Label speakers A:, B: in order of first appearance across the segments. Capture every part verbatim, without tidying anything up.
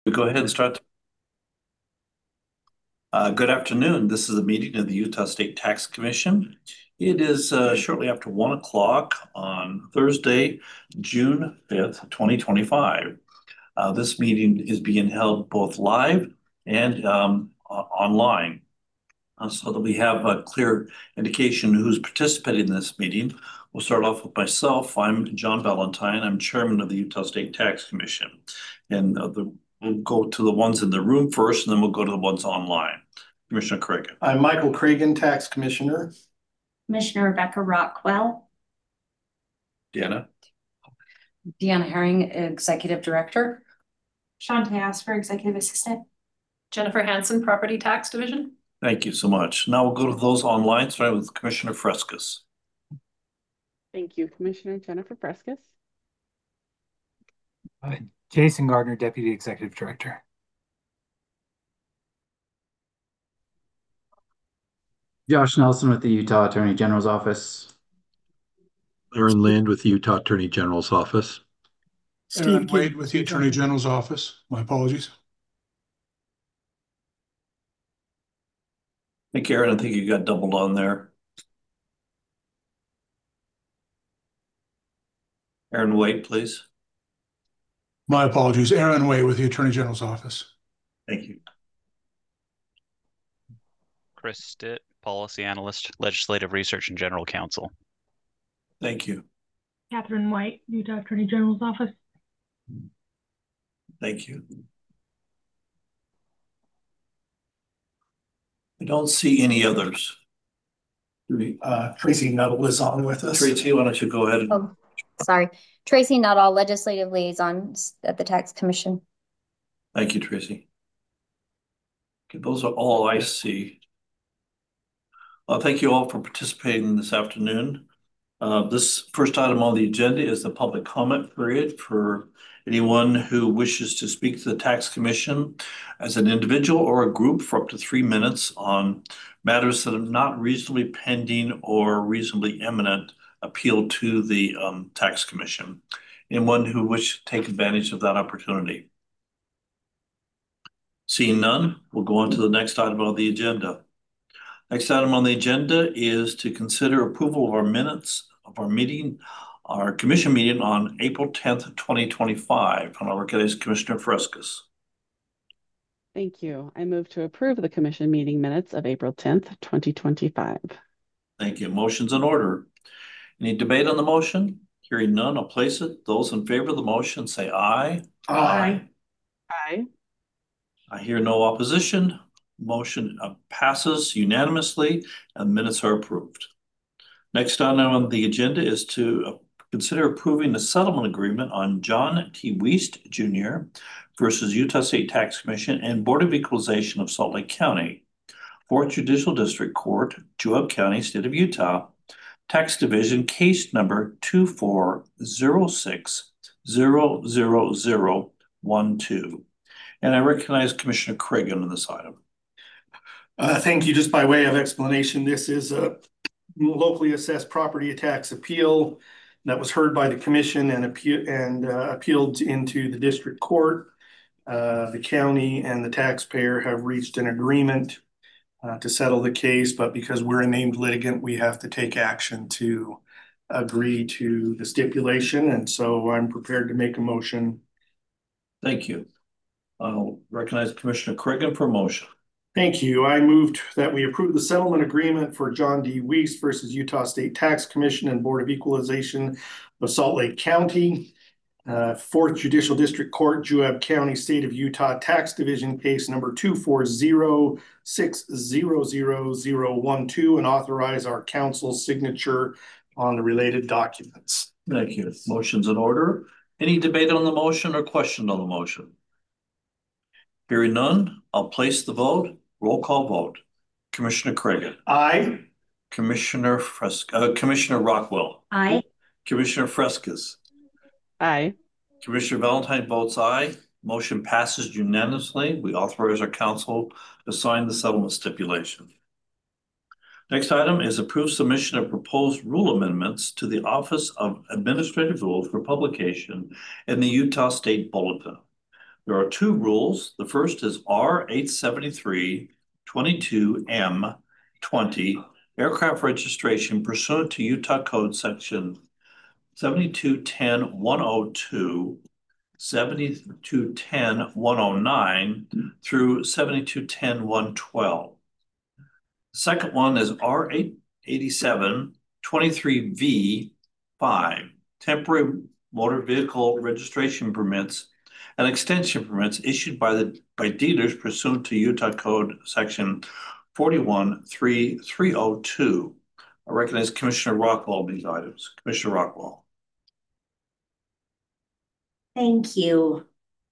A: We go ahead and start. Uh, good afternoon. This is a meeting of the Utah State Tax Commission. It is uh, shortly after one o'clock on Thursday, June fifth, twenty twenty-five. Uh, this meeting is being held both live and um, online. Uh, so that we have a clear indication who's participating in this meeting. We'll start off with myself. I'm John Valentine. I'm chairman of the Utah State Tax Commission. And uh, the, we'll go to the ones in the room first, and then we'll go to the ones online. Commissioner Craig.
B: I'm Michael Cragen, Tax Commissioner.
C: Commissioner Rebecca Rockwell.
A: Deanna.
D: Deanna Herring, Executive Director.
C: Shante Asper, Executive Assistant.
E: Jennifer Hansen, Property Tax Division.
A: Thank you so much. Now we'll go to those online, starting with Commissioner Frescas.
F: Thank you, Commissioner Jennifer Frescas.
G: Uh, Jason Gardner, Deputy Executive Director.
H: Josh Nelson with the Utah Attorney General's Office.
I: Aaron Lind with the Utah Attorney General's Office.
J: Steve Wade with the Attorney General's Office. My apologies.
A: Hey, Karen, I think you got doubled on there. Aaron Wade, please.
J: My apologies. Aaron Way with the Attorney General's Office.
A: Thank you.
K: Chris Stitt, Policy Analyst, Legislative Research and General Counsel.
A: Thank you.
L: Catherine White, Utah Attorney General's Office.
A: Thank you. I don't see any others. Do we,
B: Uh, Tracy Nuttall is on with us.
A: Tracy, why don't you go ahead? And...
C: Oh, sorry. Tracy Nuttall, Legislative Liaison at the Tax Commission.
A: Thank you, Tracy. Okay, those are all I see. Well, thank you all for participating this afternoon. Uh, this first item on the agenda is the public comment period for anyone who wishes to speak to the Tax Commission as an individual or a group for up to three minutes on matters that are not reasonably pending or reasonably imminent appeal to the um, Tax Commission. Anyone who wishes to take advantage of that opportunity. Seeing none, we'll go on to the next item on the agenda. Next item on the agenda is to consider approval of our minutes of our meeting, our commission meeting on April tenth, twenty twenty-five. And I'll recognize Commissioner Frescas.
F: Thank you. I move to approve the commission meeting minutes of April tenth, twenty twenty-five.
A: Thank you. Motion's in order. Any debate on the motion? Hearing none, I'll place it. Those in favor of the motion say aye.
B: Aye.
F: Aye.
A: I hear no opposition. Motion uh, passes unanimously and minutes are approved. Next item on the agenda is to uh, consider approving the settlement agreement on John T. Wiest Junior versus Utah State Tax Commission and Board of Equalization of Salt Lake County, fourth Judicial District Court, Juab County, State of Utah, Tax Division, case number two four zero six zero zero zero one two. And I recognize Commissioner Cragen on this item.
B: Uh, thank you. Just by way of explanation, this is a locally assessed property tax appeal that was heard by the commission and appeal and uh, appealed into the district court. Uh, the county and the taxpayer have reached an agreement uh, to settle the case, but because we're a named litigant, we have to take action to agree to the stipulation. And so I'm prepared to make a motion.
A: Thank you. I'll recognize Commissioner Cragen for a motion.
B: Thank you. I moved that we approve the settlement agreement for John D. Wiest versus Utah State Tax Commission and Board of Equalization of Salt Lake County, uh, fourth Judicial District Court, Juab County, State of Utah, Tax Division, case number two four zero six zero zero zero one two, and authorize our counsel's signature on the related documents.
A: Thank you. Motion's in order. Any debate on the motion or question on the motion? Hearing none, I'll place the vote. Roll call vote. Commissioner Cragen.
B: Aye.
A: Commissioner Fresca, uh, Commissioner Rockwell.
C: Aye.
A: Commissioner Frescas.
F: Aye.
A: Commissioner Valentine votes aye. Motion passes unanimously. We authorize our counsel to sign the settlement stipulation. Next item is approved submission of proposed rule amendments to the Office of Administrative Rules for publication in the Utah State Bulletin. There are two rules. The first is R eight seventy-three twenty-two M twenty, aircraft registration pursuant to Utah Code Section seventy-two ten one oh two, seventy-two ten one oh nine through seventy-two ten one twelve. The second one is R eight eighty-seven twenty-three V five, temporary motor vehicle registration permits and extension permits issued by the by dealers pursuant to Utah Code Section forty-one three three oh two. I recognize Commissioner Rockwell on these items. Commissioner Rockwell.
M: Thank you.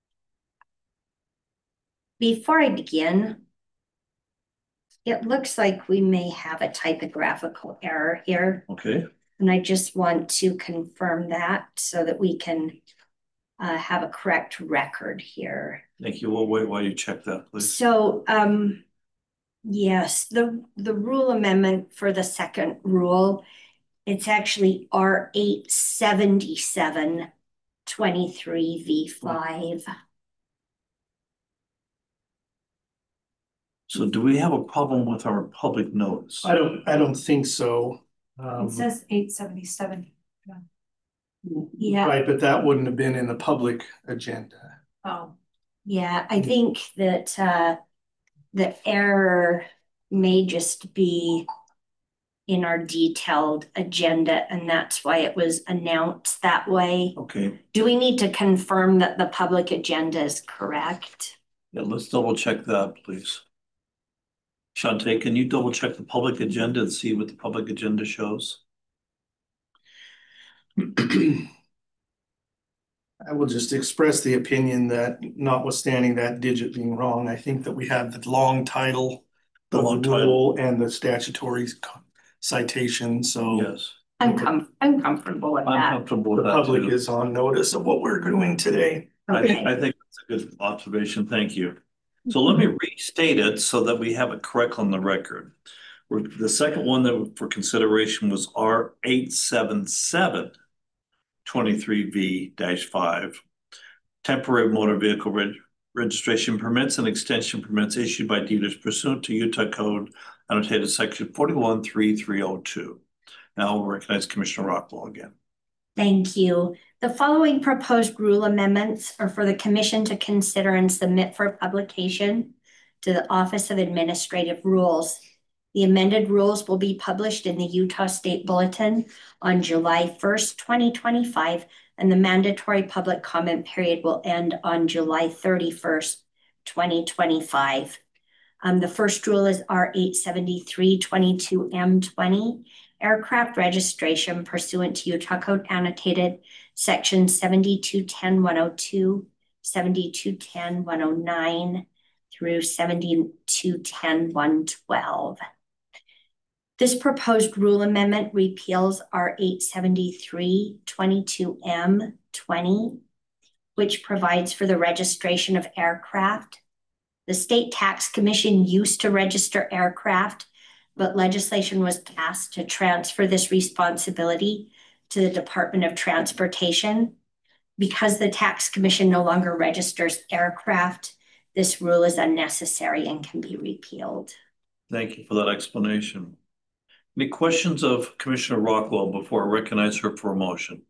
M: Before I begin, it looks like we may have a typographical error here.
A: Okay.
M: And I just want to confirm that so that we can uh, have a correct record here.
A: Thank you. We'll wait while you check that, please.
M: So, um, yes, the, the rule amendment for the second rule, it's actually R eight seventy-seven twenty-three V five.
A: So do we have a problem with our public notice?
B: I don't, I don't think so. Um,
D: It says eight seventy-seven.
M: Yeah.
B: Right, but that wouldn't have been in the public agenda.
D: Oh,
M: Yeah, I think that uh, the error may just be in our detailed agenda, and that's why it was announced that way.
A: Okay.
M: Do we need to confirm that the public agenda is correct?
A: Yeah, let's double check that, please. Shantae, can you double check the public agenda and see what the public agenda shows?
B: I will just express the opinion that notwithstanding that digit being wrong, I think that we have the long title,
A: The
B: of
A: long
B: the rule and the statutory citation, so
A: Yes.
M: I'm com I'm comfortable with
A: I'm
M: that.
A: comfortable
B: the
A: with that
B: public
A: too.
B: is on notice of what we're doing today.
A: I
M: Okay.
A: think, I think that's a good observation. Thank you. So let me restate it so that we have it correct on the record. We're, the second one that for consideration was R eight seventy-seven twenty-three V five, temporary motor vehicle reg registration permits and extension permits issued by dealers pursuant to Utah Code annotated section forty-one three three oh two. Now we'll recognize Commissioner Rockwell again.
M: Thank you. The following proposed rule amendments are for the Commission to consider and submit for publication to the Office of Administrative Rules. The amended rules will be published in the Utah State Bulletin on July first, twenty twenty-five, and the mandatory public comment period will end on July thirty-first, twenty twenty-five. Um, the first rule is R eight seventy-three twenty-two M twenty, aircraft registration pursuant to Utah Code Annotated Section seventy-two ten one oh two, seventy-two ten one oh nine through seventy-two ten one twelve. This proposed rule amendment repeals R eight seventy-three twenty-two M twenty, which provides for the registration of aircraft. The State Tax Commission used to register aircraft, but legislation was passed to transfer this responsibility to the Department of Transportation. Because the Tax Commission no longer registers aircraft, this rule is unnecessary and can be repealed.
A: Thank you for that explanation. Any questions of Commissioner Rockwell before I recognize her for a motion?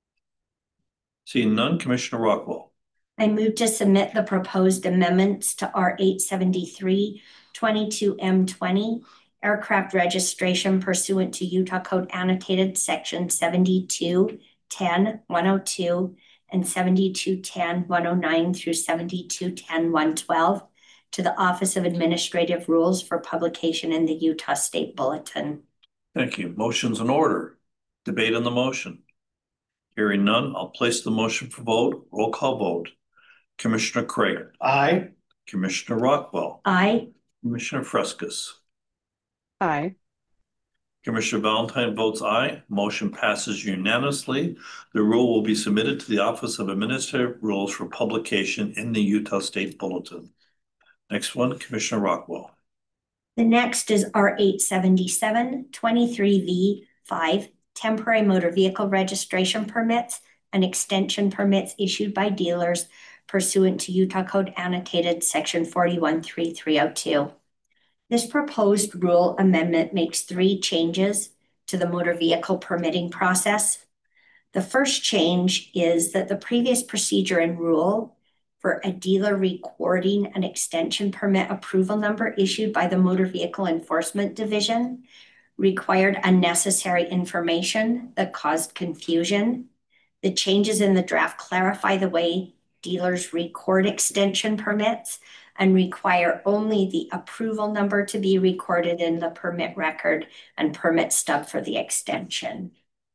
A: Seeing none, Commissioner Rockwell.
M: I move to submit the proposed amendments to R eight seventy-three twenty-two M twenty, aircraft registration pursuant to Utah Code Annotated Section seventy-two ten one oh two and seventy-two ten one oh nine through seventy-two ten one twelve to the Office of Administrative Rules for publication in the Utah State Bulletin.
A: Thank you. Motion's in order. Debate on the motion. Hearing none, I'll place the motion for vote. Roll call vote. Commissioner Craig.
B: Aye.
A: Commissioner Rockwell.
M: Aye.
A: Commissioner Frescas.
F: Aye.
A: Commissioner Valentine votes aye. Motion passes unanimously. The rule will be submitted to the Office of Administrative Rules for publication in the Utah State Bulletin. Next one, Commissioner Rockwell.
M: The next is R eight seventy-seven twenty-three V five, temporary motor vehicle registration permits and extension permits issued by dealers pursuant to Utah Code Annotated Section forty-one three three oh two. This proposed rule amendment makes three changes to the motor vehicle permitting process. The first change is that the previous procedure and rule for a dealer recording an extension permit approval number issued by the Motor Vehicle Enforcement Division required unnecessary information that caused confusion. The changes in the draft clarify the way dealers record extension permits and require only the approval number to be recorded in the permit record and permit stub for the extension.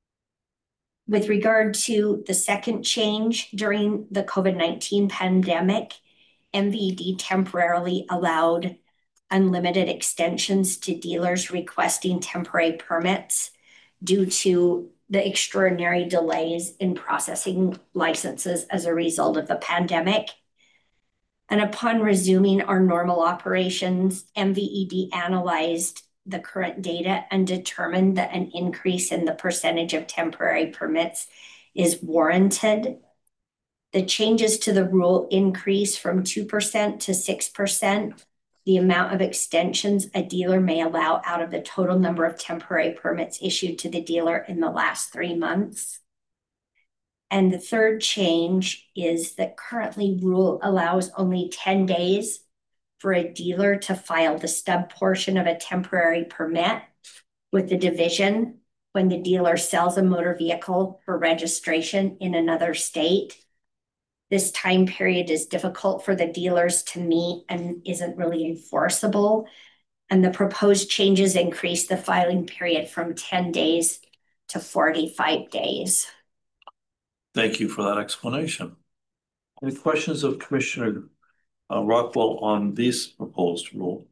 M: With regard to the second change, during the COVID nineteen pandemic, M V E D temporarily allowed unlimited extensions to dealers requesting temporary permits due to the extraordinary delays in processing licenses as a result of the pandemic. And upon resuming our normal operations, M V E D analyzed the current data and determined that an increase in the percentage of temporary permits is warranted. The changes to the rule increase from two percent to six percent the amount of extensions a dealer may allow out of the total number of temporary permits issued to the dealer in the last three months. And the third change is that currently rule allows only ten days for a dealer to file the stub portion of a temporary permit with the division when the dealer sells a motor vehicle for registration in another state. This time period is difficult for the dealers to meet and isn't really enforceable. And the proposed changes increase the filing period from ten days to forty-five days.
A: Thank you for that explanation. Any questions of Commissioner uh, Rockwell on this proposed rule?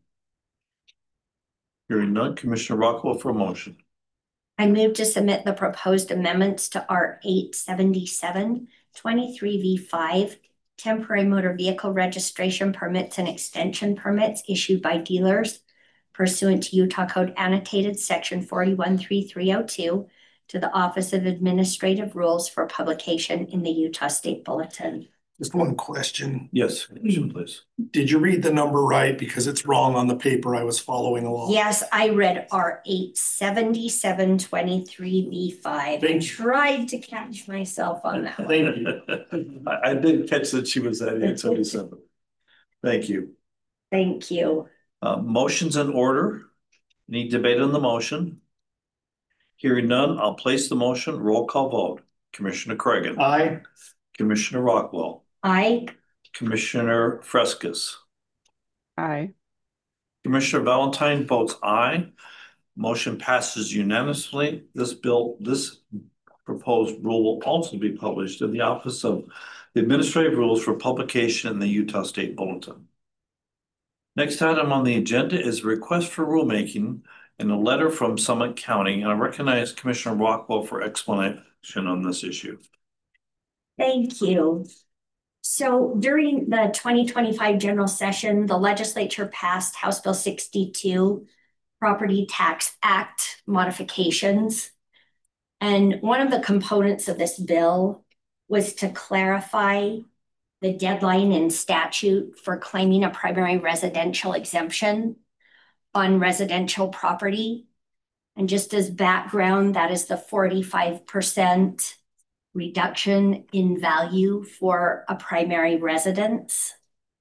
A: Hearing none, Commissioner Rockwell for a motion.
M: I move to submit the proposed amendments to R eight seventy-seven twenty-three V five, temporary motor vehicle registration permits and extension permits issued by dealers pursuant to Utah Code Annotated Section forty-one three three oh two to the Office of Administrative Rules for publication in the Utah State Bulletin.
B: Just one question.
A: Yes, please.
B: Did you read the number right? Because it's wrong on the paper I was following along.
M: Yes, I read R eight seventy-seven twenty-three V five. I tried to catch myself on that one.
B: Thank you.
A: I, I did catch that she was at eight seventy-seven. Thank you.
M: Thank you.
A: Uh, motions in order. Any debate on the motion? Hearing none, I'll place the motion. Roll call vote. Commissioner Cregan.
B: Aye.
A: Commissioner Rockwell.
M: Aye.
A: Commissioner Frescas.
F: Aye.
A: Commissioner Valentine votes aye. Motion passes unanimously. This bill, this proposed rule will also be published in the Office of the Administrative Rules for publication in the Utah State Bulletin. Next item on the agenda is a request for rulemaking in a letter from Summit County. And I recognize Commissioner Rockwell for explanation on this issue.
M: Thank you. So during the twenty twenty-five general session, the legislature passed House Bill sixty-two, Property Tax Act modifications. And one of the components of this bill was to clarify the deadline in statute for claiming a primary residential exemption on residential property. And just as background, that is the forty-five percent reduction in value for a primary residence.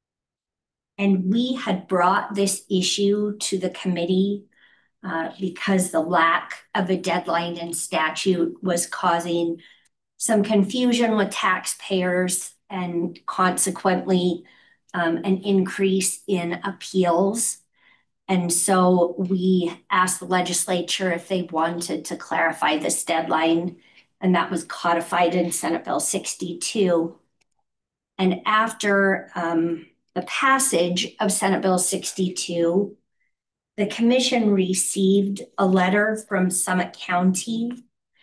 M: And we had brought this issue to the committee uh, because the lack of a deadline in statute was causing some confusion with taxpayers and consequently um, an increase in appeals. And so we asked the legislature if they wanted to clarify this deadline, and that was codified in Senate Bill sixty-two. And after um, the passage of Senate Bill sixty-two, the commission received a letter from Summit County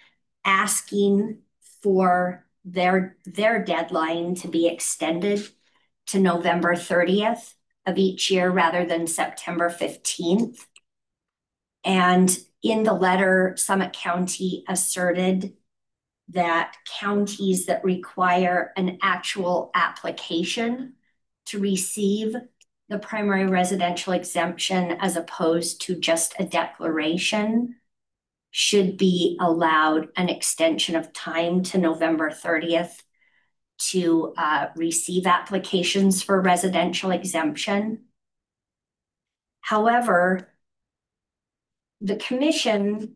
M: asking for their, their deadline to be extended to November thirtieth of each year rather than September fifteenth. And in the letter, Summit County asserted that counties that require an actual application to receive the primary residential exemption as opposed to just a declaration should be allowed an extension of time to November thirtieth to uh, receive applications for residential exemption. However, the commission,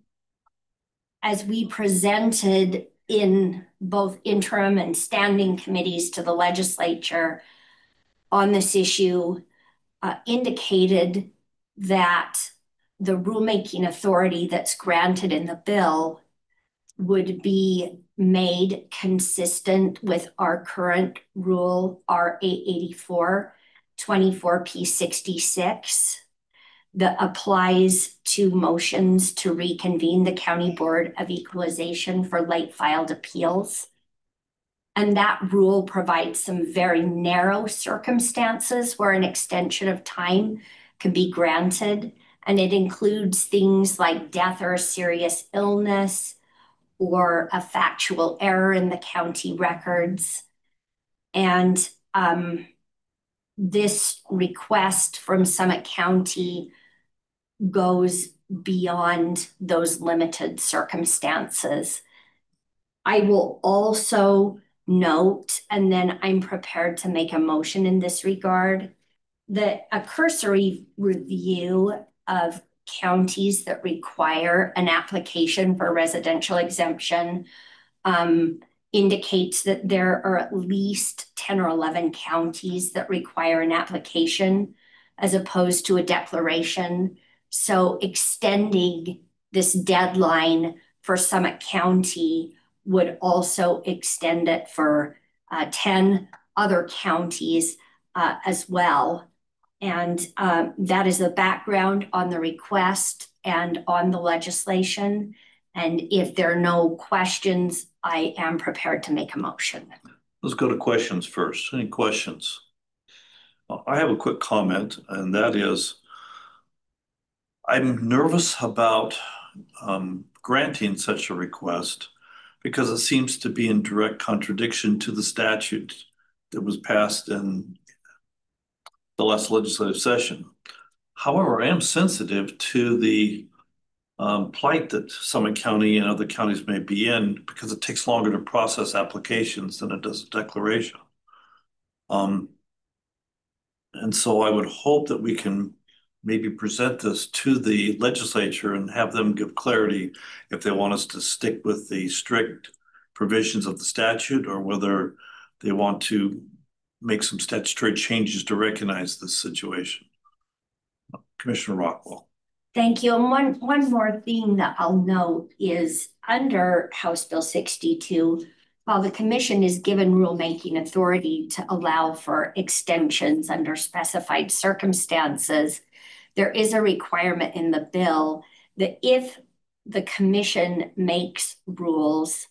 M: as we presented in both interim and standing committees to the legislature on this issue, uh, indicated that the rulemaking authority that's granted in the bill would be made consistent with our current rule, R eight eighty-four twenty-four P sixty-six, that applies to motions to reconvene the County Board of Equalization for late filed appeals. And that rule provides some very narrow circumstances where an extension of time can be granted. And it includes things like death or serious illness or a factual error in the county records. And um, this request from Summit County goes beyond those limited circumstances. I will also note, and then I'm prepared to make a motion in this regard, that a cursory review of counties that require an application for residential exemption um, indicates that there are at least ten or eleven counties that require an application as opposed to a declaration. So extending this deadline for Summit County would also extend it for uh, ten other counties uh, as well. And uh, that is the background on the request and on the legislation. And if there are no questions, I am prepared to make a motion.
A: Let's go to questions first. Any questions? I have a quick comment, and that is, I'm nervous about um, granting such a request because it seems to be in direct contradiction to the statute that was passed in the last legislative session. However, I am sensitive to the um, plight that Summit County and other counties may be in because it takes longer to process applications than it does a declaration. Um, and so I would hope that we can maybe present this to the legislature and have them give clarity if they want us to stick with the strict provisions of the statute or whether they want to make some statutory changes to recognize this situation. Commissioner Rockwell.
M: Thank you. And one, one more thing that I'll note is under House Bill sixty-two, while the commission is given rulemaking authority to allow for extensions under specified circumstances, there is a requirement in the bill that if the commission makes rules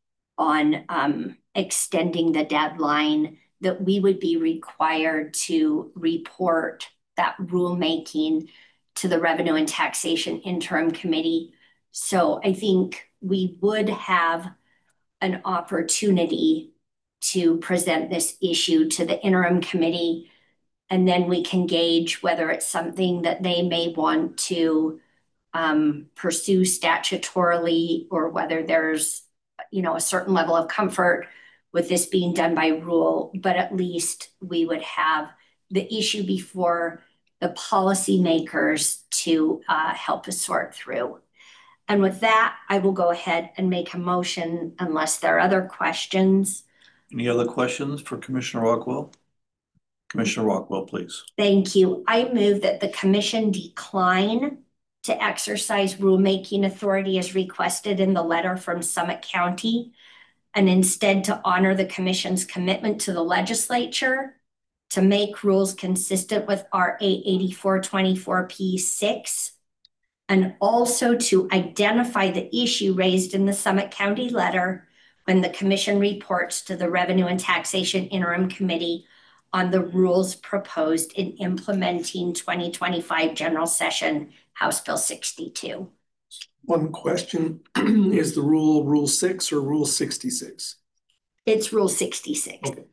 M: on um, extending the deadline, that we would be required to report that rulemaking to the Revenue and Taxation Interim Committee. So I think we would have an opportunity to present this issue to the interim committee, and then we can gauge whether it's something that they may want to um, pursue statutorily or whether there's, you know, a certain level of comfort with this being done by rule, but at least we would have the issue before the policymakers to uh, help us sort through. And with that, I will go ahead and make a motion unless there are other questions.
A: Any other questions for Commissioner Rockwell? Commissioner Rockwell, please.
M: Thank you. I move that the commission decline to exercise rulemaking authority as requested in the letter from Summit County, and instead to honor the commission's commitment to the legislature to make rules consistent with R eight eighty-four twenty-four P six, and also to identify the issue raised in the Summit County letter when the commission reports to the Revenue and Taxation Interim Committee on the rules proposed in implementing twenty twenty-five General Session House Bill sixty-two.
B: one question. Is the rule Rule six or Rule sixty-six?
M: It's Rule sixty-six.
B: Okay.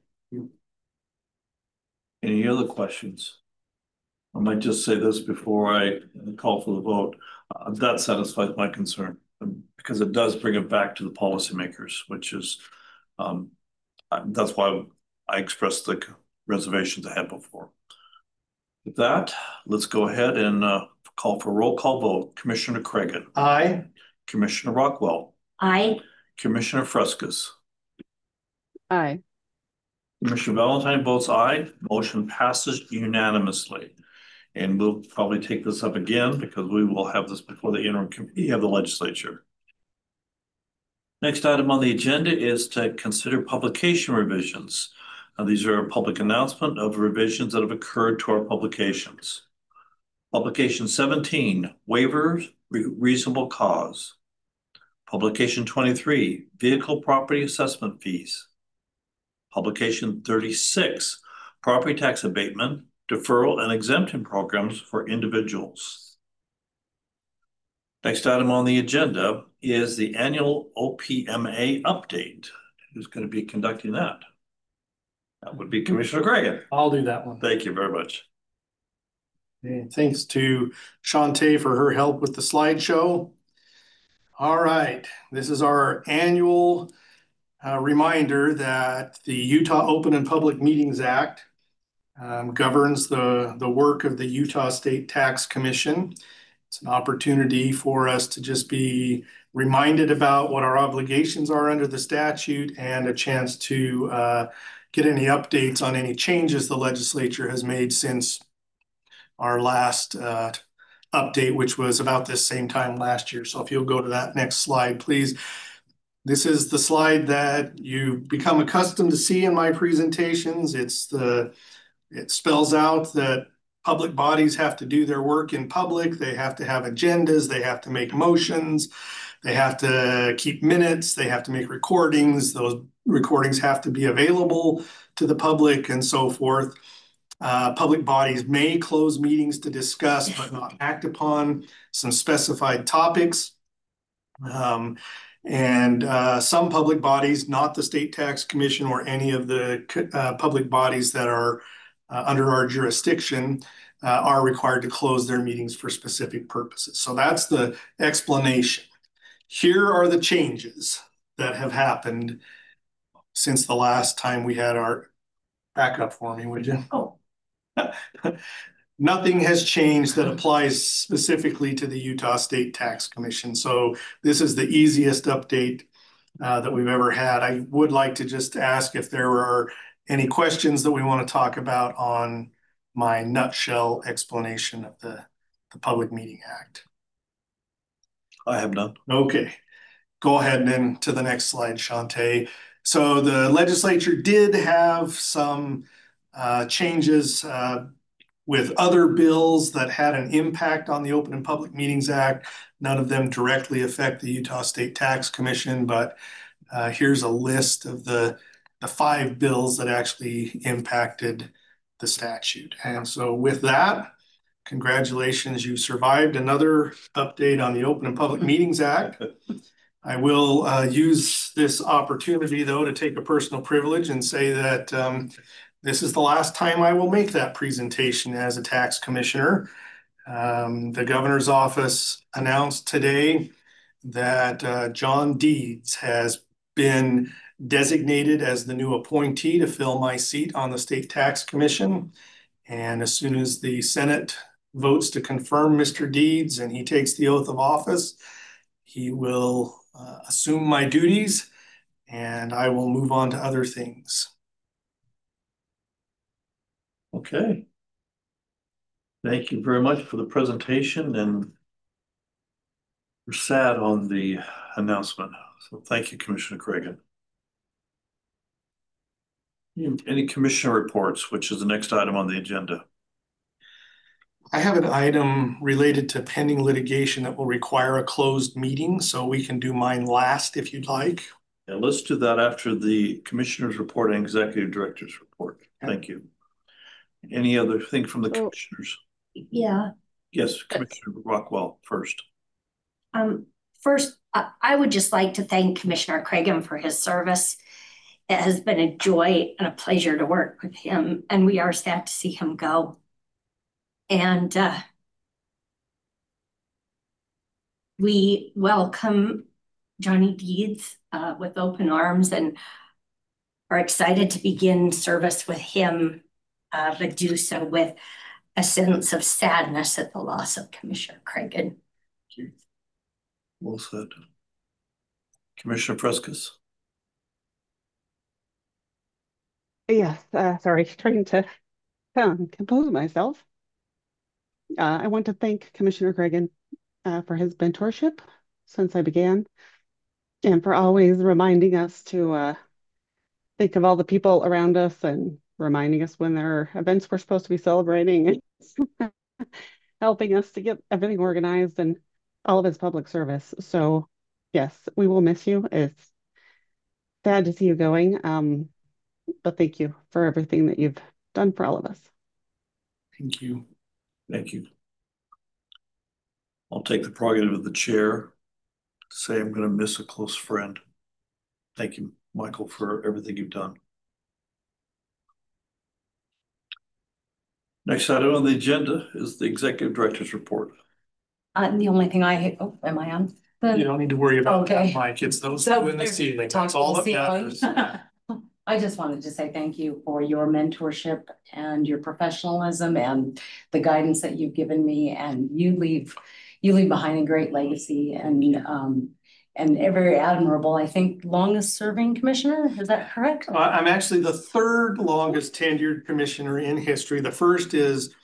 A: Any other questions? I might just say this before I call for the vote. Uh, that satisfies my concern um, because it does bring it back to the policymakers, which is, um, I- that's why I expressed the reservations I had before. With that, let's go ahead and uh, call for roll call vote. Commissioner Cregan.
B: Aye.
A: Commissioner Rockwell.
M: Aye.
A: Commissioner Frescas.
F: Aye.
A: Commissioner Valentine votes aye. Motion passes unanimously. And we'll probably take this up again because we will have this before the interim committee of the legislature. Next item on the agenda is to consider publication revisions. Now, these are a public announcement of revisions that have occurred to our publications. Publication seventeen, waivers, re reasonable cause. Publication twenty-three, vehicle property assessment fees. Publication thirty-six, property tax abatement, deferral and exemption programs for individuals. Next item on the agenda is the annual O P M A update. Who's going to be conducting that? That would be Commissioner Cregan.
B: I'll do that one.
A: Thank you very much.
B: And thanks to Shantae for her help with the slideshow. All right, this is our annual uh, reminder that the Utah Open and Public Meetings Act um, governs the, the work of the Utah State Tax Commission. It's an opportunity for us to just be reminded about what our obligations are under the statute and a chance to uh, get any updates on any changes the legislature has made since our last uh, update, which was about this same time last year. So if you'll go to that next slide, please. This is the slide that you become accustomed to see in my presentations. It's the, it spells out that public bodies have to do their work in public. They have to have agendas. They have to make motions. They have to keep minutes. They have to make recordings. Those recordings have to be available to the public and so forth. Uh, public bodies may close meetings to discuss but not act upon some specified topics. Um, and uh, some public bodies, not the State Tax Commission or any of the uh, public bodies that are uh, under our jurisdiction, uh, are required to close their meetings for specific purposes. So that's the explanation. Here are the changes that have happened since the last time we had our backup for me, would you? Oh. Nothing has changed that applies specifically to the Utah State Tax Commission. So this is the easiest update uh, that we've ever had. I would like to just ask if there are any questions that we want to talk about on my nutshell explanation of the, the Public Meeting Act.
A: I have none.
B: Okay, go ahead and then to the next slide, Shantae. So the legislature did have some uh, changes uh, with other bills that had an impact on the Open and Public Meetings Act. None of them directly affect the Utah State Tax Commission, but uh, here's a list of the, the five bills that actually impacted the statute. And so with that, congratulations, you survived another update on the Open and Public Meetings Act. I will uh, use this opportunity, though, to take a personal privilege and say that um, this is the last time I will make that presentation as a tax commissioner. Um, the governor's office announced today that uh, John Deeds has been designated as the new appointee to fill my seat on the State Tax Commission. And as soon as the Senate votes to confirm Mister Deeds and he takes the oath of office, he will uh, assume my duties and I will move on to other things.
A: Okay. Thank you very much for the presentation, and we're sad on the announcement. So thank you, Commissioner Cregan. Any commissioner reports, which is the next item on the agenda?
B: I have an item related to pending litigation that will require a closed meeting, so we can do mine last if you'd like.
A: Yeah, let's do that after the commissioner's report and executive director's report. Okay. Thank you. Any other thing from the
M: so,
A: commissioners?
M: Yeah.
A: Yes, Commissioner Rockwell first.
M: Um, first, I, I would just like to thank Commissioner Cragen for his service. It has been a joy and a pleasure to work with him, and we are sad to see him go. And uh, we welcome Johnny Deeds uh, with open arms and are excited to begin service with him, uh, but do so with a sense of sadness at the loss of Commissioner Cragen.
A: Well said. Commissioner Frescas.
F: Yes, uh, sorry, trying to um, compose myself. Uh, I want to thank Commissioner Cragen uh, for his mentorship since I began, and for always reminding us to uh, think of all the people around us and reminding us when there are events we're supposed to be celebrating, and helping us to get everything organized and all of his public service. So yes, we will miss you. It's sad to see you going, um, but thank you for everything that you've done for all of us.
B: Thank you.
A: Thank you. I'll take the prerogative of the chair to say I'm going to miss a close friend. Thank you, Michael, for everything you've done. Next item on the agenda is the executive director's report.
N: Uh, the only thing I, oh, am I on? The-
B: You don't need to worry about
N: Okay.
B: that, Mike. It's those
N: So
B: two in the ceiling.
N: talk
B: That's
N: to
B: all
N: the
B: that
N: ceiling.
B: matters.
N: I just wanted to say thank you for your mentorship and your professionalism and the guidance that you've given me, and you leave, you leave behind a great legacy, and um, and a very admirable, I think, longest serving commissioner. Is that correct?
B: Uh, I'm actually the third longest tenured commissioner in history. The first is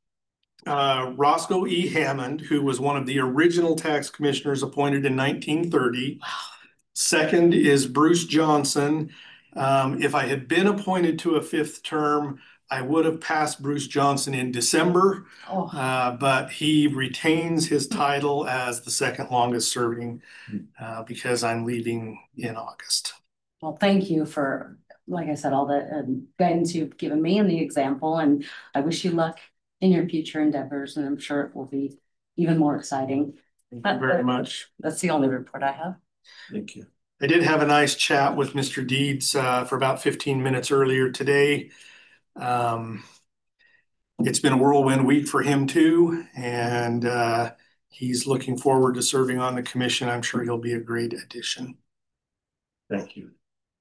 B: uh, Roscoe E. Hammond, who was one of the original tax commissioners appointed in nineteen thirty. Second is Bruce Johnson. Um, if I had been appointed to a fifth term, I would have passed Bruce Johnson in December,
N: Oh.
B: uh, but he retains his title as the second longest serving uh, because I'm leaving in August.
N: Well, thank you for, like I said, all the uh, guidance you've given me and the example, and I wish you luck in your future endeavors, and I'm sure it will be even more exciting.
B: Thank you very much.
N: That's the only report I have.
A: Thank you.
B: I did have a nice chat with Mister Deeds uh, for about fifteen minutes earlier today. Um, it's been a whirlwind week for him too, and uh, he's looking forward to serving on the commission. I'm sure he'll be a great addition.
A: Thank you.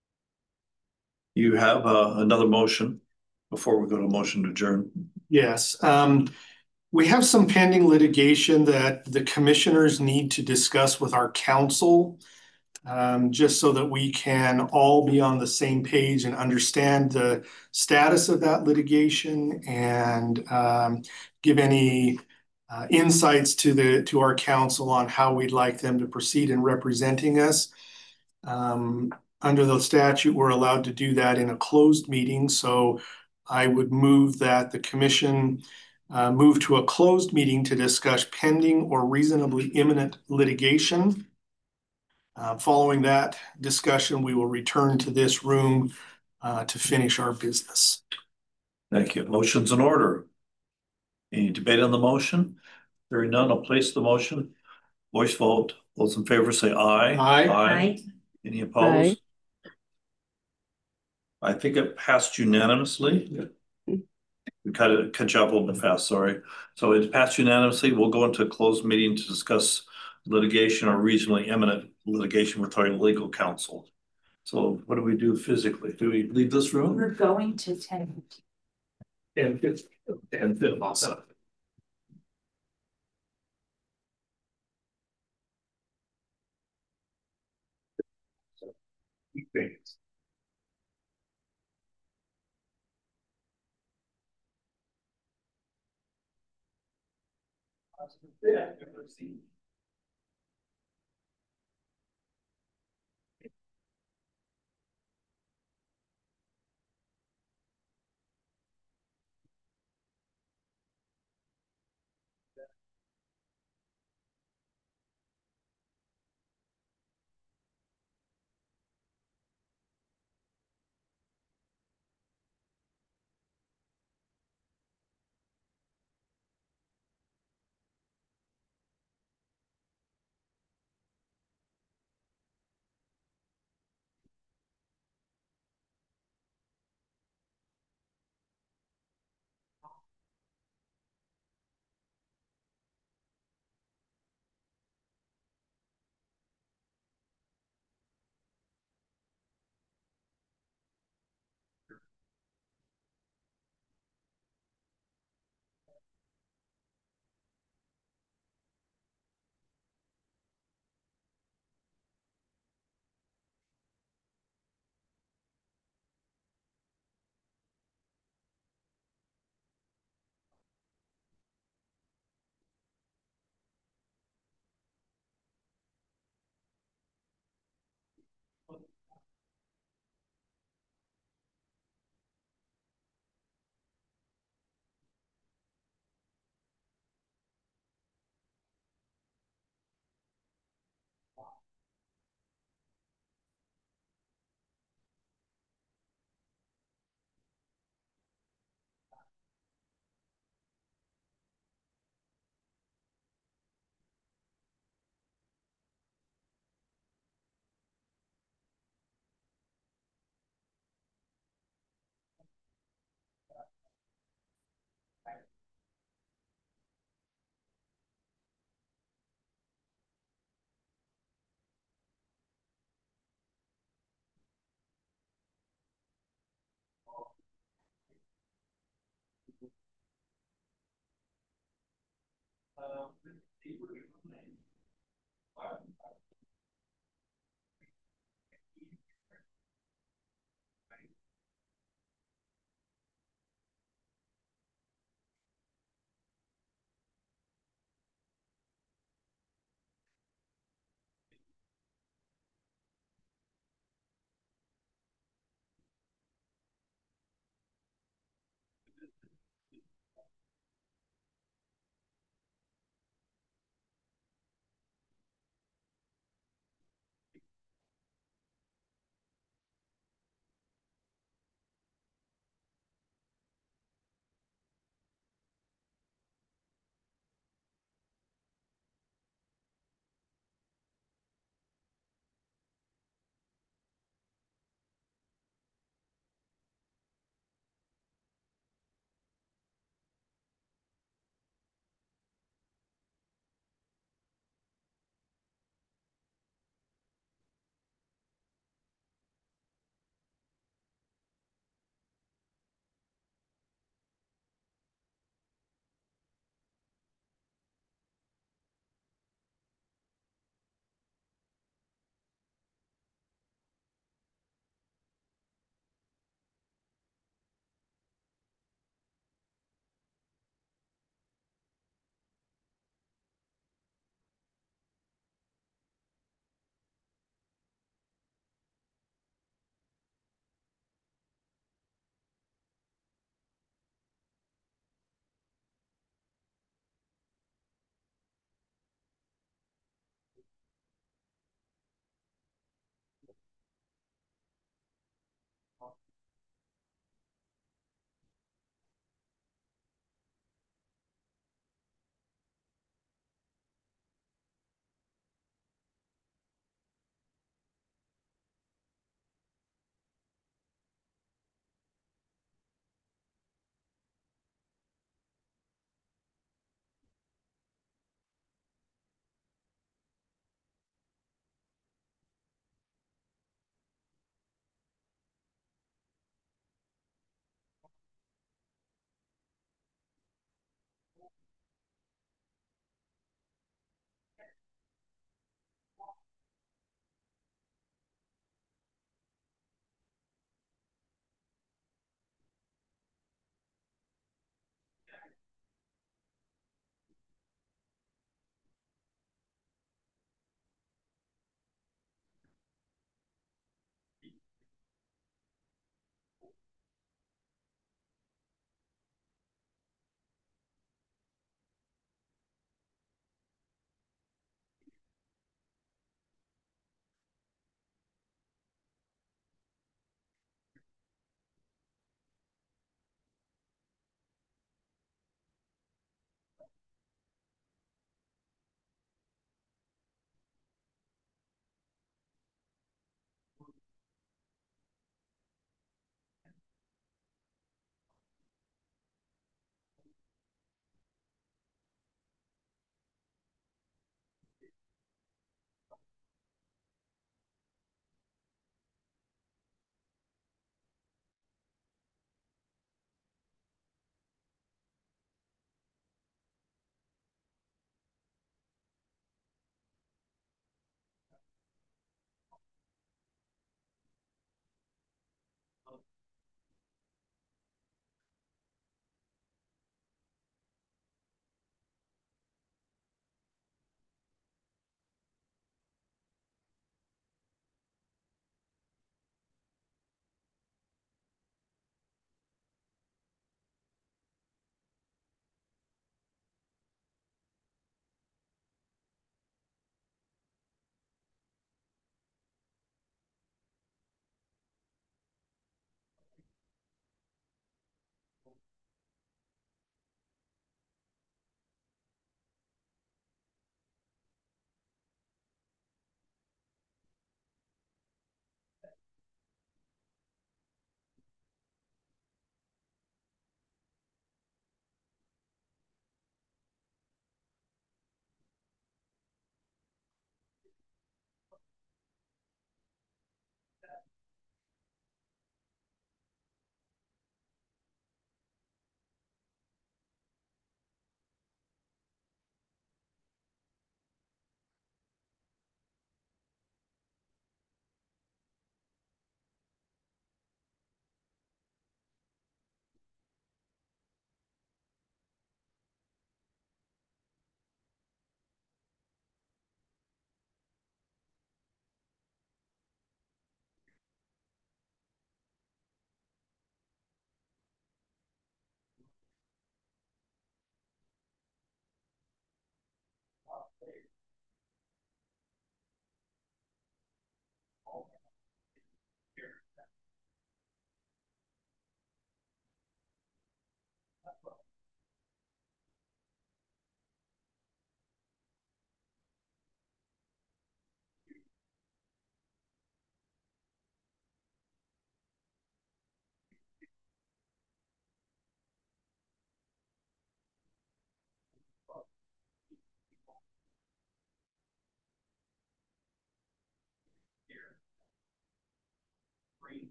A: You have uh, another motion before we go to motion to adjourn.
B: Yes. Um, we have some pending litigation that the commissioners need to discuss with our counsel, um, just so that we can all be on the same page and understand the status of that litigation, and um, give any uh, insights to the to our counsel on how we'd like them to proceed in representing us. Um, under the statute, we're allowed to do that in a closed meeting, so I would move that the commission uh, move to a closed meeting to discuss pending or reasonably imminent litigation. Uh, following that discussion, we will return to this room uh, to finish our business.
A: Thank you. Motion's in order. Any debate on the motion? Hearing none, I'll place the motion. Voice vote. Those in favor say aye.
B: Aye.
M: Aye.
A: Any opposed? I think it passed unanimously. We cut it, cut you off a little bit fast, sorry. So it's passed unanimously. We'll go into a closed meeting to discuss litigation or reasonably imminent litigation with our legal counsel. So what do we do physically? Do we leave this room?
N: We're going to ten.
A: And fifth, and fifth also. Thanks. Yeah, I've never seen.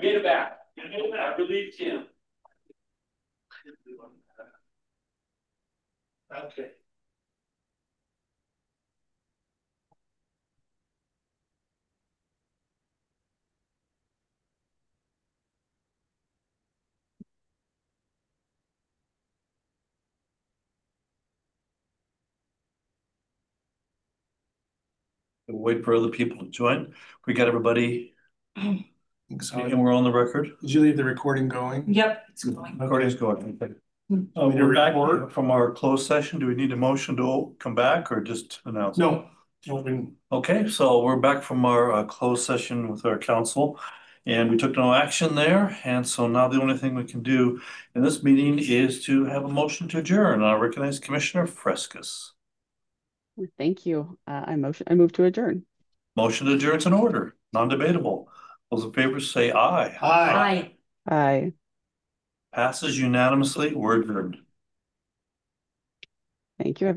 A: get it back. I get it back. I believe Tim. Okay. We'll wait for other people to join. We got everybody.
B: So,
A: And we're on the record.
B: did you leave the recording going?
D: Yep, it's going.
A: Recording's going.
B: Hmm.
A: Uh,
B: Need a
A: we're back
B: report?
A: from our closed session. Do we need a motion to come back or just announce?
B: No. Open.
A: Okay, so we're back from our uh, closed session with our council. And we took no action there. And so now the only thing we can do in this meeting is to have a motion to adjourn. I recognize Commissioner Frescus.
F: Thank you. Uh, I motion, I move to adjourn.
A: Motion to adjourn is in order, non-debatable. Those in favor say aye.
B: Aye.
N: Aye.
F: Aye.
A: Passes unanimously. We're adjourned.
F: Thank you.